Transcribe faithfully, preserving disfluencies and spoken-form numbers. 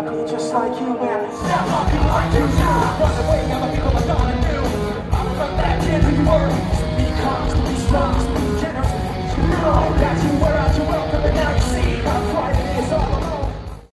be just like you and step up you like you do. Run away, I'ma become a dawn anew. I'm from that kid who you were. Be calm, be strong.